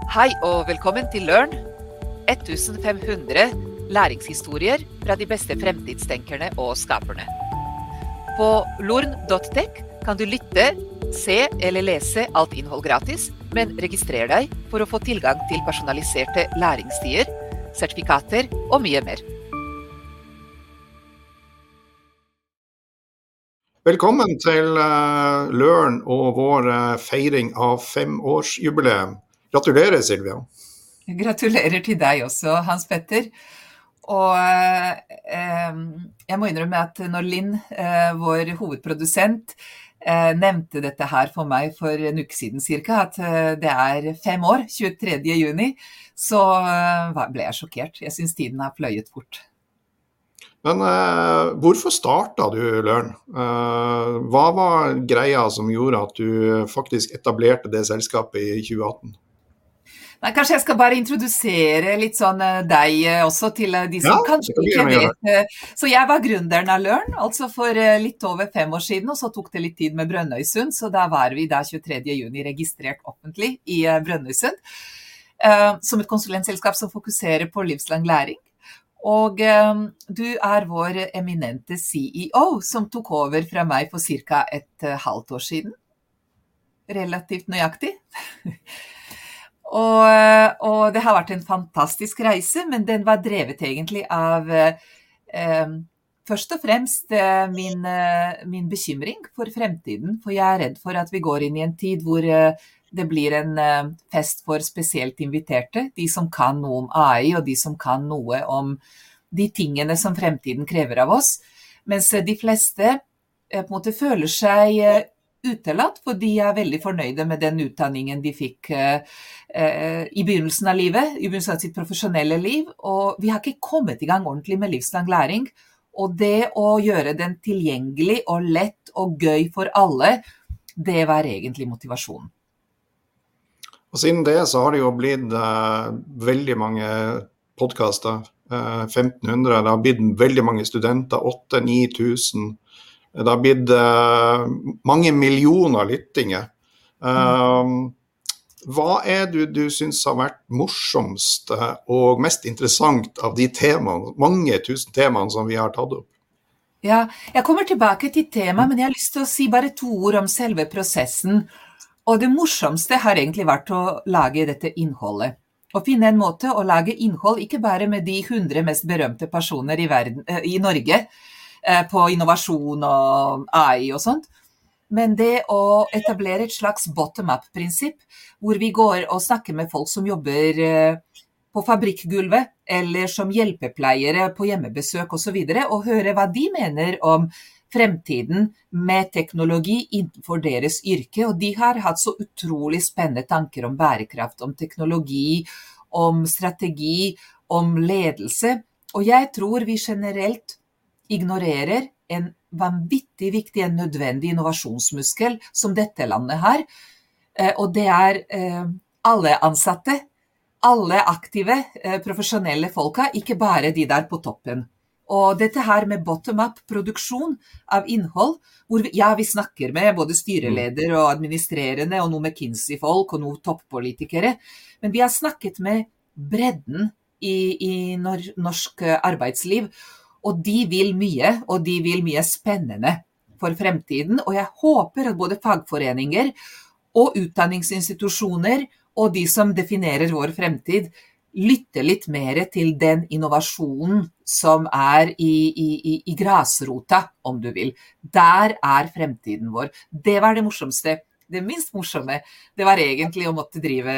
Hei og velkommen til Learn, 1500 læringshistorier fra de beste fremtidstenkerne og skaperne. På lorn.tech kan du lytte, se eller lese alt innhold gratis, men registrer deg for å få tilgang til personaliserte læringsstier, sertifikater og mye mer. Velkommen til Learn og vår feiring av 5-årsjubileum. Gratulerer, Silvia. Gratulerer til deg også, Hans Petter. Og jeg må innrømme at når Linn, vår hovedprodusent, nevnte dette her for meg for en uke siden cirka, at det 5 år, 23. juni, så ble jeg sjokkert. Jeg synes tiden har fløyet fort. Men hvorfor startet du Learn? Hva var greia som gjorde at du faktisk etablerte det selskapet i 2018? Nei, kanskje jeg skal bare introdusere litt sånn deg også til de som kanskje ikke vet. Så jeg var gründeren av Learn, altså for litt over 5 år siden, og så tok det litt tid med Brønnøysund, så da var vi 23. juni registrert offentlig i Brønnøysund, som et konsulentselskap som fokuserer på livslang læring. Og du vår eminente CEO, som tok over fra meg for cirka et halvt år siden. Relativt nøyaktig. Og det har vært en fantastisk reise, men den var drevet egentlig av først og fremst min bekymring for fremtiden, for jeg redd for at vi går inn i en tid hvor det blir en fest for spesielt inviterte, de som kan noe om AI og de som kan noe om de tingene som fremtiden krever av oss, mens de fleste på en måte føler seg utelatt, for de veldig fornøyde med den utdanningen de fikk i begynnelsen av livet, i begynnelsen av sitt profesjonelle liv, og vi har ikke kommet i gang ordentlig med livslang læring, og det å gjøre den tilgjengelig og lett og gøy for alle, det var egentlig motivasjonen. Og siden det så har det jo blitt veldig mange podcaster, 1500, det har blitt veldig mange studenter, 8-9 tusen. Det har blitt mange millioner lyttinger. Hva det du synes har vært morsomst og mest interessant av de temaene, mange tusen temaene som vi har tatt opp? Ja, jeg kommer tilbake til temaet, men jeg har lyst til å si bare 2 ord om selve prosessen. Og det morsomste har egentlig vært å lage dette innholdet. Å finne en måte å lage innhold, ikke bare med de 100 mest berømte personer i Norge, på innovasjon og AI og sånt, men det å etablere et slags bottom-up-prinsipp, hvor vi går og snakker med folk som jobber på fabrikkgulvet, eller som hjelpepleiere på hjemmebesøk og så videre, og høre hva de mener om fremtiden med teknologi innenfor deres yrke, og de har hatt så utrolig spennende tanker om bærekraft, om teknologi, om strategi, om ledelse, og jeg tror vi generelt ignorerer en vanvittig viktig, en nødvendig innovasjonsmuskel som dette landet har, og det alle ansatte, alle aktive, profesjonelle folka, ikke bare de der på toppen. Og dette her med bottom-up produksjon av innhold, hvor vi snakker med både styreleder og administrerende, og noe McKinsey-folk og noe toppolitikere, men vi har snakket med bredden i norsk arbeidsliv, og de vil mye, og de vil mye spennende for fremtiden, og jeg håper at både fagforeninger og utdanningsinstitusjoner og de som definerer vår fremtid lytter litt mer til den innovasjonen som i grasrota, om du vil. Der fremtiden vår. Det var det morsomste. Det minst morsomme, det var egentlig å måtte drive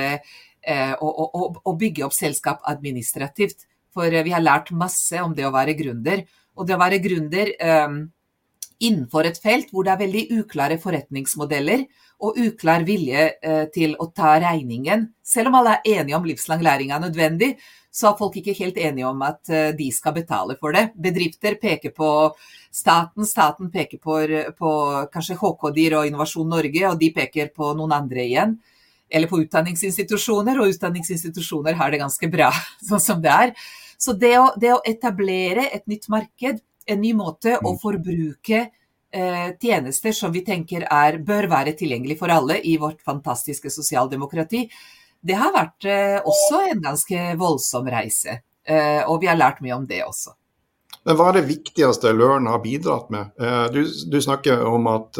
og bygge opp selskap administrativt. For vi har lært masse om det å være gründer, og det å være gründer innenfor et felt hvor det veldig uklare forretningsmodeller og uklar vilje til å ta regningen. Selv om alle enige om livslang læring nødvendig, så folk ikke helt enige om at de skal betale for det. Bedrifter peker på staten peker på kanskje HK-DIR og Innovasjon Norge, og de peker på noen andre igjen. Eller på utdanningsinstitusjoner, og utdanningsinstitusjoner har det ganske bra, sånn som det Så det å etablere et nytt marked, en ny måte å forbruke tjenester som vi tenker bør være tilgjengelig for alle i vårt fantastiske sosialdemokrati, Det har vært også en ganske voldsom reise, og vi har lært mye om det også. Men hva det viktigste Learn har bidratt med? Du snakker om at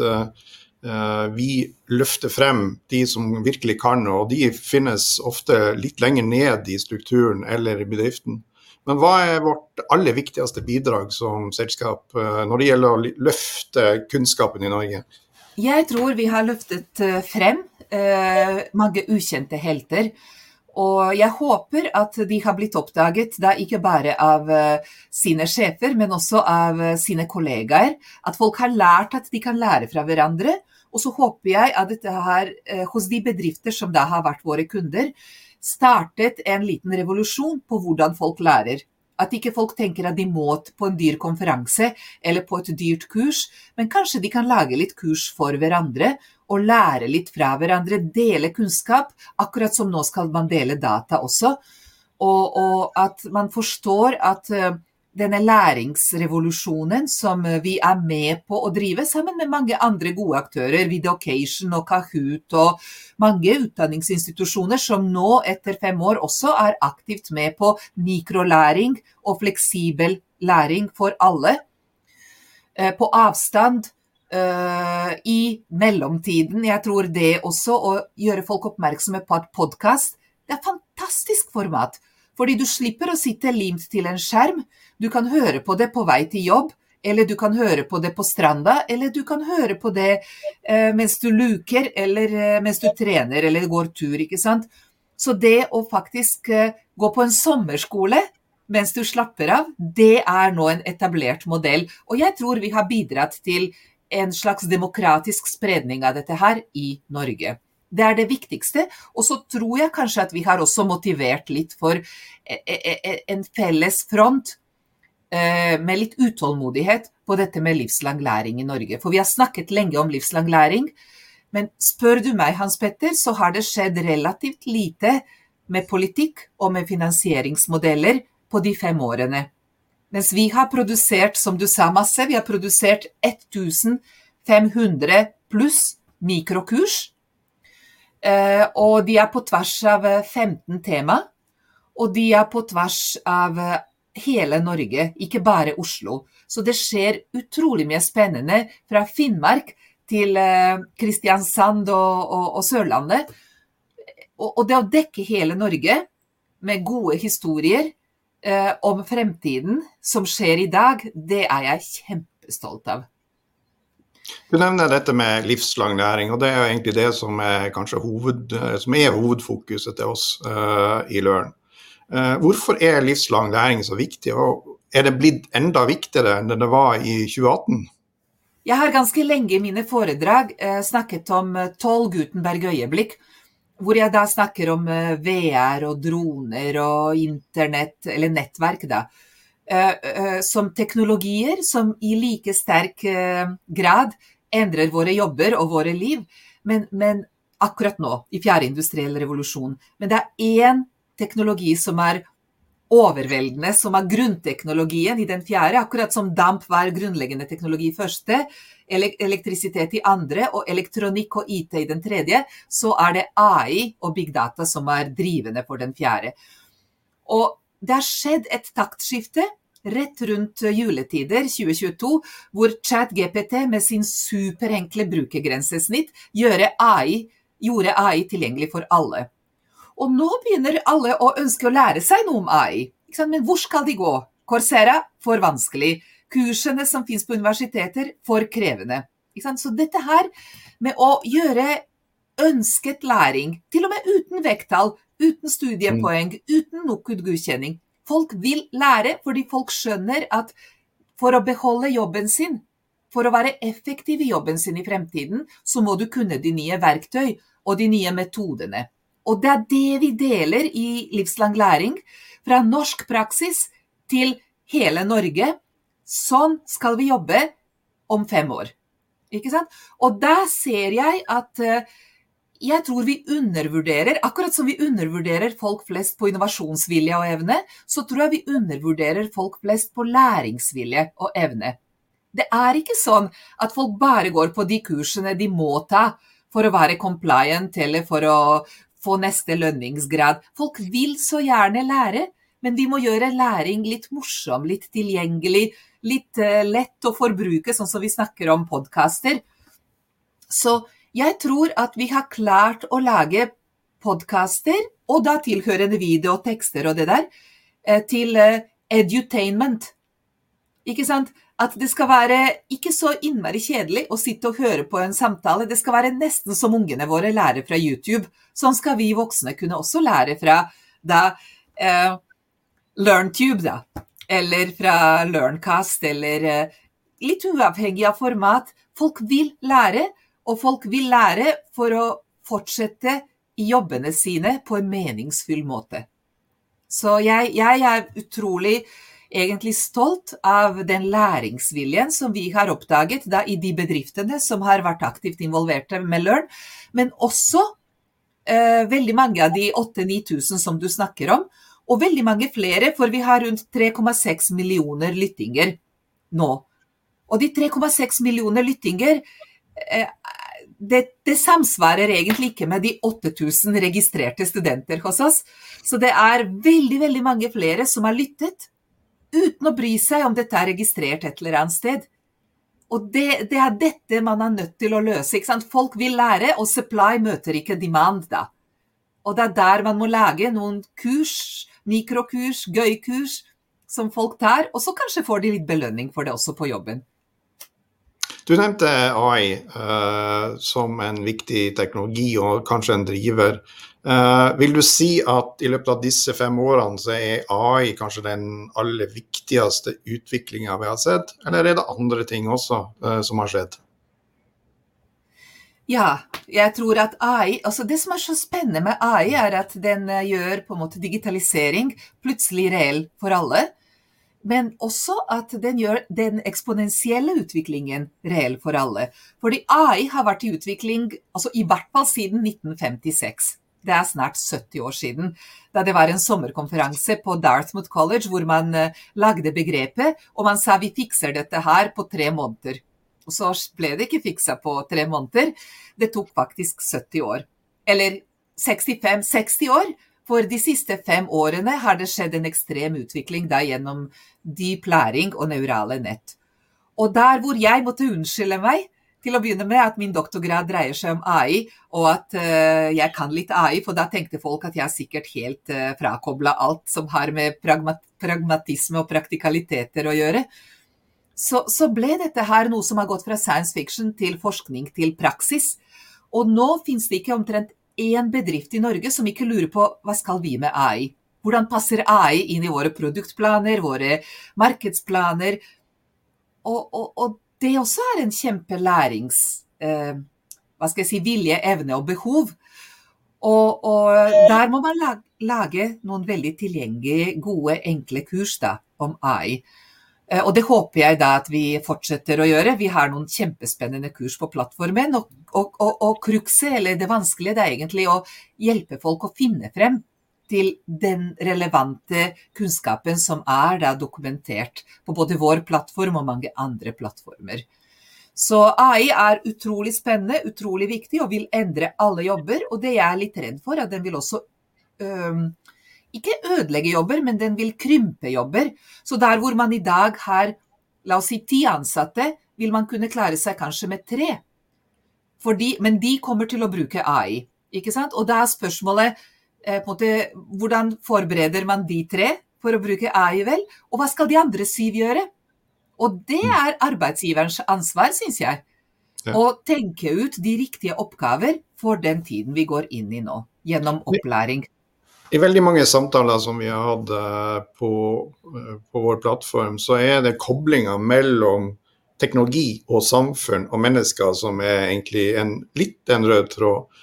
vi løfter frem de som virkelig kan, og de finnes ofte litt lenger ned i strukturen eller i bedriften. Men hva vårt aller viktigste bidrag som selskap når det gjelder å løfte kunnskapen i Norge? Jeg tror vi har løftet frem mange ukjente helter, og jeg håper at de har blitt oppdaget da ikke bare av sine sjefer, men også av sine kollegaer, at folk har lært at de kan lære fra hverandre, og så håper jeg at dette her hos de bedrifter som da har vært våre kunder, startet en liten revolusjon på hvordan folk lærer. At ikke folk tenker at de må på en dyr konferanse eller på et dyrt kurs, men kanskje de kan lage litt kurs for hverandre og lære litt fra hverandre, dele kunnskap, akkurat som nå skal man dele data også, og at man forstår at denne læringsrevolusjonen som vi med på å drive sammen med mange andre gode aktører, Videocation og Kahoot og mange utdanningsinstitusjoner som nå etter 5 år også aktivt med på mikrolæring og fleksibel læring for alle. På avstand, i mellomtiden, jeg tror det også å gjøre folk oppmerksomme på at podcast, det fantastisk format, fordi du slipper å sitte limt til en skjerm. Du kan høre på det på vei til jobb, eller du kan høre på det på stranda, eller du kan høre på det mens du luker, eller mens du trener, eller går tur, ikke sant? Så det å faktisk gå på en sommerskole mens du slapper av, det nå en etablert modell. Og jeg tror vi har bidratt til en slags demokratisk spredning av dette her i Norge. Det det viktigste, og så tror jeg kanskje at vi har også motivert litt for en felles front med litt utålmodighet på dette med livslang læring i Norge. For vi har snakket lenge om livslang læring, men spør du meg, Hans Petter, så har det skjedd relativt lite med politikk og med finansieringsmodeller på de 5 årene. Mens vi har produsert, som du sa masse, vi har produsert 1500 pluss mikrokurs, og de på tvers av 15 tema, og de på tvers av hele Norge, ikke bare Oslo. Så det skjer utrolig mye spennende fra Finnmark til Kristiansand og Sørlandet. Og det å dekke hele Norge med gode historier om fremtiden som skjer i dag, det jeg kjempestolt av. Du nevner dette med livslang læring, og det jo egentlig det som kanskje hovedfokuset til oss i Learn. Hvorfor livslang læring så viktig, og det blitt enda viktigere enn det var i 2018? Jeg har ganske lenge i mine foredrag snakket om 12 Gutenberg-øyeblikk, hvor jeg da snakker om VR og droner og internett, eller nettverk da, som teknologier som i like sterk grad endrer våre jobber og våre liv, men akkurat nå, i 4. industrielle revolusjon. Men det en teknologi som overveldende, som grunnteknologien i den 4., akkurat som damp var grunnleggende teknologi i første, elektrisitet i andre, og elektronikk og IT i den 3., så det AI og big data som drivende for den 4. Og det har skjedd et taktskifte rett rundt juletider 2022, hvor ChatGPT med sin superenkle brukergrensesnitt gjorde AI tilgjengelig for alle. Og nå begynner alle å ønske å lære seg noe om AI. Men hvor skal de gå? Coursera, for vanskelig. Kursene som finnes på universiteter, for krevende. Så dette her med å gjøre ønsket læring, til og med uten vekttall, uten studiepoeng, uten NOKUT-godkjenning. Folk vil lære fordi folk skjønner at for å beholde jobben sin, for å være effektiv i jobben sin i fremtiden, så må du kunne de nye verktøy og de nye metodene. Og det det vi deler i livslang læring, fra norsk praksis til hele Norge. Sånn skal vi jobbe om 5 år. Ikke sant? Og da ser jeg at jeg tror vi undervurderer, akkurat som vi undervurderer folk flest på innovasjonsvilje og evne, så tror jeg vi undervurderer folk flest på læringsvilje og evne. Det ikke sånn at folk bare går på de kursene de må ta for å være compliant, eller for å få neste lønningsgrad. Folk vil så gjerne lære, men vi må gjøre læring litt morsom, litt tilgjengelig, litt lett å forbruke, sånn som vi snakker om podcaster. Så jeg tror at vi har klart å lage podcaster, og da tilhørende video, tekster og det der, til edutainment. Ikke sant? At det skal være ikke så innmari kjedelig å sitte og høre på en samtale. Det skal være nesten som ungene våre lærer fra YouTube. Sånn skal vi voksne kunne også lære fra LearnTube, da. Eller fra LearnCast, eller litt uavhengig av format. Folk vil lære, og folk vil lære for å fortsette i jobbene sine på en meningsfull måte. Så jeg er utrolig egentlig stolt av den læringsviljen som vi har oppdaget da i de bedriftene som har vært aktivt involverte med Learn, men også veldig mange av de 8-9 tusen som du snakker om, og veldig mange flere, for vi har rundt 3,6 millioner lyttinger nå. Og de 3,6 millioner lyttinger, det samsvarer egentlig ikke med de 8.000 registrerte studenter hos oss, så det er veldig, veldig mange flere som har lyttet, uten å bry seg om dette er registrert et eller annet sted. Og det er dette man er nødt til å løse, ikke sant? Folk vil lære, og supply møter ikke demand da. Og det er der man må lage noen kurs, mikrokurs, gøykurs, som folk tar, og så kanskje får de litt belønning for det også på jobben. Du nevnte AI som en viktig teknologi og kanskje en driver. Vil du si at i løpet av disse 5 årene så er AI kanskje den aller viktigste utviklingen vi har sett, eller er det andre ting også som har skjedd? Ja, jeg tror at AI, altså det som er så spennende med AI er at den gjør på en måte digitalisering plutselig reell for alle, men også at den gjør den eksponentielle utviklingen reell for alle. Fordi AI har vært i utvikling, altså i hvert fall siden 1956. Det er snart 70 år siden, da det var en sommerkonferanse på Dartmouth College, hvor man lagde begrepet, og man sa vi fikser dette her på 3 måneder. Og så ble det ikke fikset på 3 måneder, det tok faktisk 70 år. Eller 65-60 år, for de siste 5 årene har det skjedd en ekstrem utvikling da gjennom dyp læring og neurale nett. Og der hvor jeg måtte unnskylde meg, til å begynne med at min doktorgrad dreier seg om AI, og at jeg kan litt AI, for da tenkte folk at jeg er sikkert helt frakoblet alt som har med pragmatisme og praktikaliteter å gjøre. Så ble dette her noe som har gått fra science fiction til forskning til praksis. Og nå finnes det ikke omtrent en bedrift i Norge som ikke lurer på hva skal vi med AI? Hvordan passer AI inn i våre produktplaner, våre markedsplaner? Og det også er en kjempelærings, vilje, evne og behov. Og der må man lage noen veldig tilgjengelige, gode, enkle kurs da, om AI. Og det håper jeg da at vi fortsetter å gjøre. Vi har noen kjempespennende kurs på plattformen, og krukset, eller det vanskelige, det er egentlig å hjelpe folk å finne frem til den relevante kunnskapen som er da dokumentert på både vår plattform og mange andre plattformer. Så AI er utrolig spennende, utrolig viktig, og vil endre alle jobber, og det jeg er litt redd for, at den vil også ikke ødelegge jobber, men den vil krympe jobber. Så der hvor man i dag har, la oss si 10 ansatte, vil man kunne klare seg kanskje med 3. Men de kommer til å bruke AI, ikke sant? Og da er spørsmålet, på en måte, hvordan forbereder man de 3 for å bruke AI vel? Og hva skal de andre 7 gjøre? Og det er arbeidsgiverens ansvar, synes jeg. Ja. Å tenke ut de riktige oppgaver for den tiden vi går inn i nå, gjennom opplæring. I veldig mange samtaler som vi har hatt på vår plattform, så er det koblinger mellom teknologi og samfunn og mennesker som er egentlig litt en rød tråd.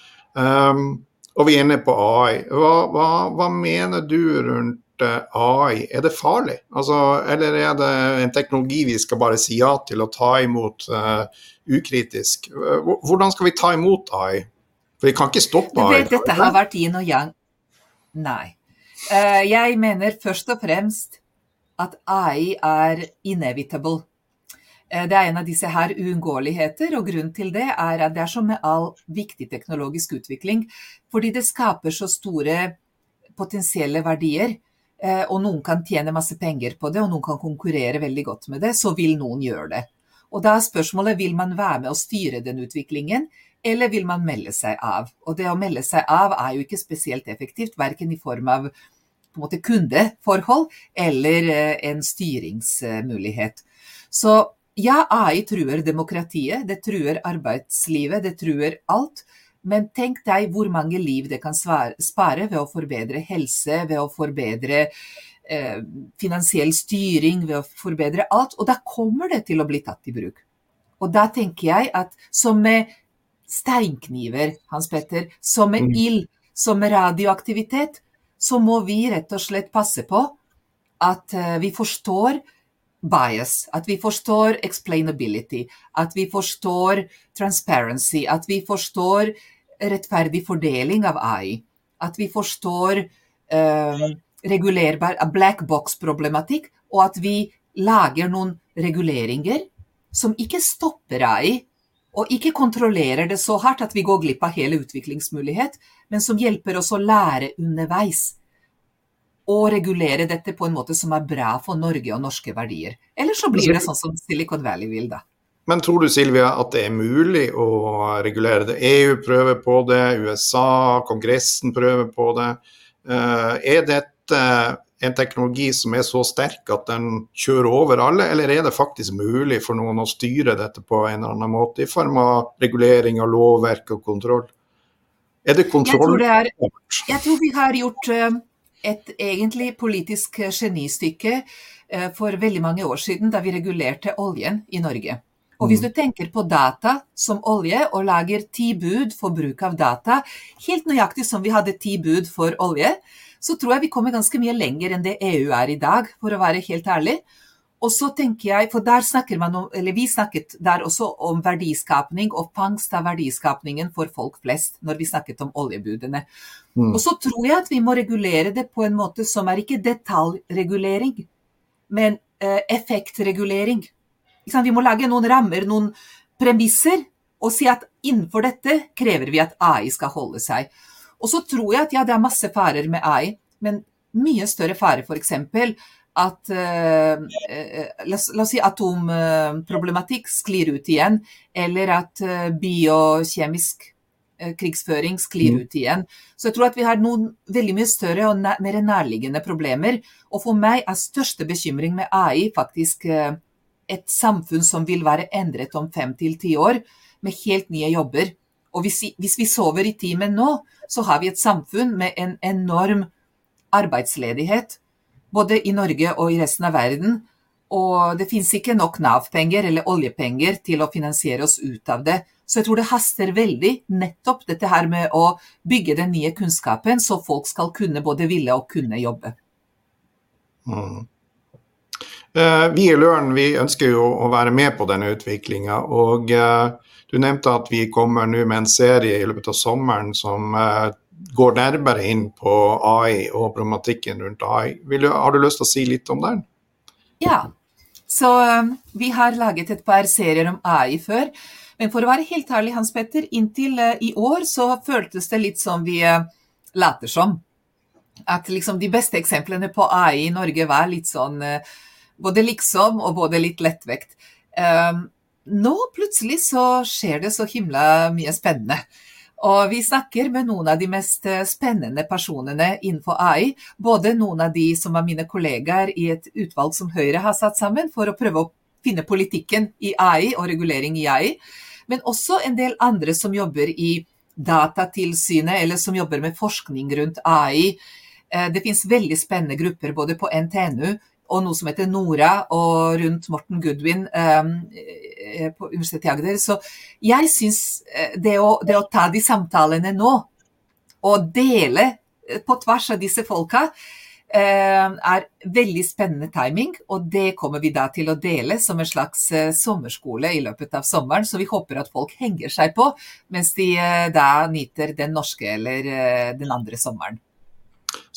Og vi er inne på AI. Hva mener du rundt AI? Er det farlig? Altså, eller er det en teknologi vi skal bare si ja til å ta imot ukritisk? Hvordan skal vi ta imot AI? For vi kan ikke stoppe AI. Dette har vært inn og yang. Nei. Jeg mener først og fremst at AI er inevitable. Det en av disse her uunngåeligheter, og grunnen til det at det som med all viktig teknologisk utvikling, fordi det skaper så store potensielle verdier, og noen kan tjene masse penger på det, og noen kan konkurrere veldig godt med det, så vil noen gjøre det. Og da spørsmålet, vil man være med å styre den utviklingen, eller vil man melde seg av? Og det å melde seg av jo ikke spesielt effektivt, hverken i form av på en måte kundeforhold, eller en styringsmulighet. Så ja, AI truer demokratiet, det truer arbeidslivet, det truer alt, men tenk deg hvor mange liv det kan spare ved å forbedre helse, ved å forbedre finansiell styring, ved å forbedre alt, og da kommer det til å bli tatt i bruk. Og da tenker jeg at som med steinkniver, Hans Petter, som med ild, som med radioaktivitet, så må vi rett og slett passe på at vi forstår bias, at vi forstår explainability, at vi forstår transparency, at vi forstår rettferdig fordeling av AI, at vi forstår regulerbar black box-problematikk, og at vi lager noen reguleringer som ikke stopper AI, og ikke kontrollerer det så hardt at vi går glipp av hele utviklingsmulighet, men som hjelper oss å lære underveis og regulere dette på en måte som bra for Norge og norske verdier. Eller så blir det sånn som Silicon Valley vil da. Men tror du, Silvia, at det mulig å regulere det? EU prøver på det, USA, Kongressen prøver på det. Dette en teknologi som så sterk at den kjører over alle, eller det faktisk mulig for noen å styre dette på en eller annen måte, i form av regulering av lovverk og kontroll? Det kontroll? Jeg tror vi har gjort et egentlig politisk genistykke for veldig mange år siden, da vi regulerte oljen i Norge. Og hvis du tenker på data som olje, og lager 10 bud for bruk av data, helt nøyaktig som vi hadde 10 bud for olje, så tror jeg vi kommer ganske mye lenger enn det EU i dag, for å være helt ærlig. Og så tenker jeg, for der snakker man om, eller vi snakket der også om verdiskapning og fangst av verdiskapningen for folk flest, når vi snakket om oljebudene. Og så tror jeg at vi må regulere det på en måte som ikke detaljregulering, men effektregulering. Vi må lage noen rammer, noen premisser, og si at innenfor dette krever vi at AI skal holde seg. Og så tror jeg at det masse farer med AI, men mye større fare for eksempel at, la oss si atomproblematikk sklir ut igjen, eller at biokjemisk krigsføring sklir ut igjen. Så jeg tror at vi har noen veldig mye større og mer nærliggende problemer, og for meg største bekymring med AI faktisk et samfunn som vil være endret om 5 til 10 år, med helt nye jobber. Og hvis vi sover i timen nå, så har vi et samfunn med en enorm arbeidsledighet, både i Norge og i resten av verden, og det finnes ikke nok Nav-penger eller oljepenger til å finansiere oss ut av det. Så jeg tror det haster veldig nettopp dette her med å bygge den nye kunnskapen, så folk skal kunne både ville og kunne jobbe. Vi i Learn, vi ønsker jo å være med på denne utviklingen, og du nevnte at vi kommer nå med en serie i løpet av sommeren som går nærmere inn på AI og problematikken rundt AI. Har du lyst til å si litt om den? Ja, så vi har laget et par serier om AI før, men for å være helt ærlig, Hans Petter, inntil i år så føltes det litt som vi later som. At liksom de beste eksemplene på AI i Norge var litt sånn, både liksom og både litt lettvekt. Nå plutselig så skjer det så himla mye spennende. Og vi snakker med noen av de mest spennende personene innenfor AI, både noen av de som var mine kollegaer i et utvalg som Høyre har satt sammen for å prøve å finne politikken i AI og regulering i AI, men også en del andre som jobber i datatilsynet eller som jobber med forskning rundt AI. Det finnes veldig spennende grupper både på NTNU og noe som heter NORA, og rundt Morten Goodwin på Universitetet i Agder. Så jeg synes det å ta de samtalene nå, og dele på tvers av disse folka, veldig spennende timing, og det kommer vi da til å dele som en slags sommerskole i løpet av sommeren, så vi håper at folk henger seg på, mens de da nyter den norske eller den andre sommeren.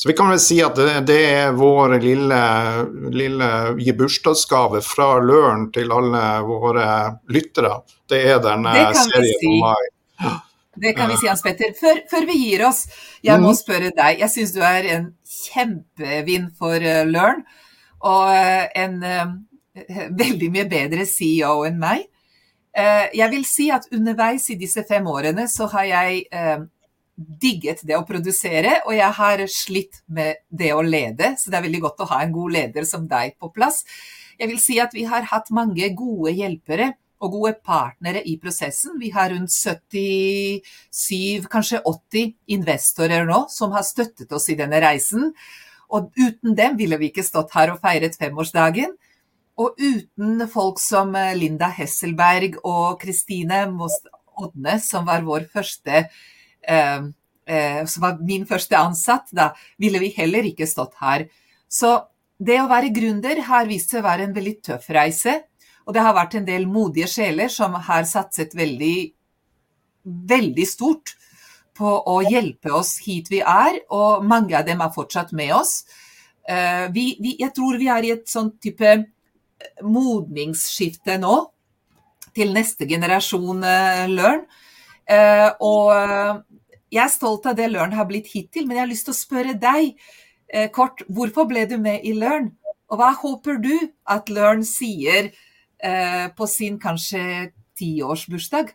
Så vi kan vel si at det vår lille bursdagsgave fra Learn til alle våre lyttere. Det denne serien om mai. Det kan vi si, Hans Petter. Før vi gir oss, jeg må spørre deg. Jeg synes du en kjempevinn for Learn, og en veldig mye bedre CEO enn meg. Jeg vil si at underveis i disse 5 årene så har jeg digget det å produsere, og jeg har slitt med det å lede, så det veldig godt å ha en god leder som deg på plass. Jeg vil si at vi har hatt mange gode hjelpere og gode partnere i prosessen. Vi har rundt 77, kanskje 80 investorer nå som har støttet oss i denne reisen, og uten dem ville vi ikke stått her og feiret 5-årsdagen. Og uten folk som Linda Hesselberg og Kristine Odne, som var vår første som var min første ansatt, da ville vi heller ikke stått her. Så det å være gründer har vist seg å være en veldig tøff reise, og det har vært en del modige sjeler som har satset veldig, veldig stort på å hjelpe oss hit vi og mange av dem har fortsatt med oss. Jeg tror vi i et sånn type modningsskifte nå til neste generasjon Learn, og jeg stolt av det Learn har blitt hittil, men jeg har lyst til å spørre deg kort, hvorfor ble du med i Learn? Og hva håper du at Learn sier på sin kanskje 10-årsbursdag?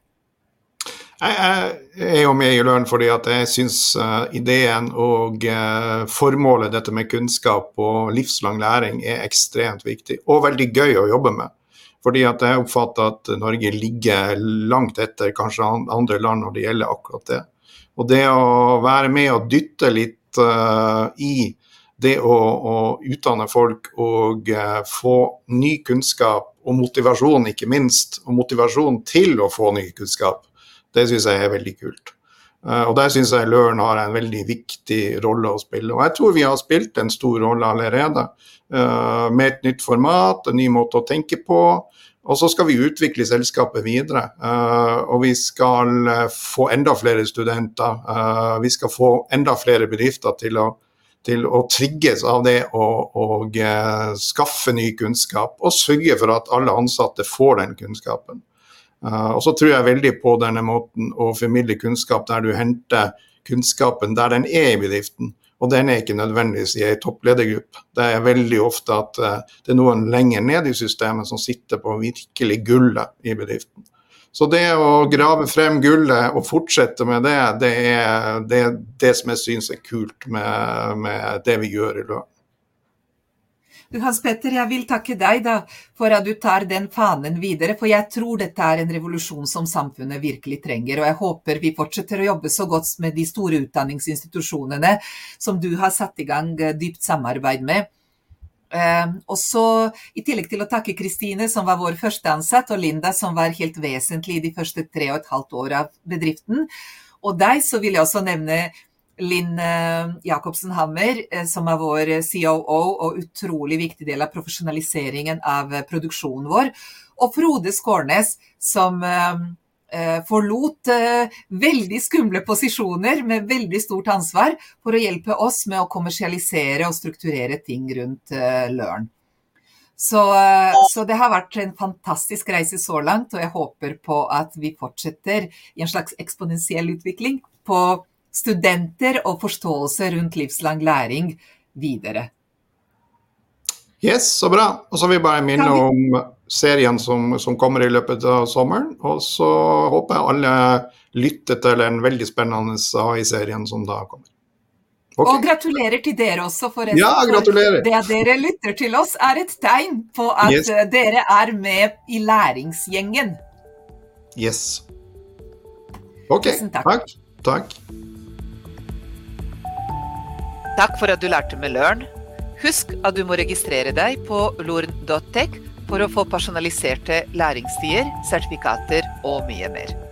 Jeg jo med i Learn fordi at jeg synes ideen og formålet dette med kunnskap og livslang læring ekstremt viktig, og veldig gøy å jobbe med. Fordi at jeg oppfatter at Norge ligger langt etter kanskje andre land når det gjelder akkurat det. Og det å være med og dytte litt i det å utdanne folk og få ny kunnskap og motivasjon ikke minst, og motivasjon til å få ny kunnskap, det synes jeg veldig kult. Og der synes jeg Learn har en veldig viktig rolle å spille. Og jeg tror vi har spilt en stor rolle allerede, med et nytt format, en ny måte å tenke på, og så skal vi utvikle selskapet videre. Og vi skal få enda flere studenter, vi skal få enda flere bedrifter til å trigges av det og skaffe ny kunnskap, og sørge for at alle ansatte får den kunnskapen. Og så tror jeg veldig på denne måten å formidle kunnskap der du henter kunnskapen der den i bedriften, og den ikke nødvendigvis i en toppledergruppe. Det veldig ofte at det noen lenger ned i systemet som sitter på virkelig gullet i bedriften. Så det å grave frem gullet og fortsette med det det som jeg synes kult med det vi gjør i Learn. Hans Petter, jeg vil takke deg da, for at du tar den fanen videre, for jeg tror dette en revolusjon som samfunnet virkelig trenger, og jeg håper vi fortsetter å jobbe så godt med de store utdanningsinstitusjonene som du har satt i gang dypt samarbeid med. Og så, i tillegg til å takke Kristine, som var vår første ansatt, og Linda, som var helt vesentlig i de første 3,5 år av bedriften, og deg, så vil jeg også nevne Linn Jacobsen Hammer, som vår COO og utrolig viktig del av profesjonaliseringen av produksjonen vår, og Frode Skårnes, som forlot veldig skumle posisjoner med veldig stort ansvar for å hjelpe oss med å kommersialisere og strukturere ting rundt Learn. Så det har vært en fantastisk reise så langt, og jeg håper på at vi fortsetter i en slags eksponentiell utvikling på studenter og forståelse rundt livslang læring videre. Yes, så bra. Og så vil jeg bare minne om serien som kommer i løpet av sommeren, og så håper jeg alle lytter til en veldig spennende AI-serien som da kommer. Okay. Og gratulerer til dere også, forresten. Ja, gratulerer. Det at dere lytter til oss et tegn på at dere med i læringsgjengen. Yes. Ok, takk. Takk. Takk for at du lærte med Learn. Husk at du må registrere deg på lorn.tech for å få personaliserte læringstider, sertifikater og mye mer.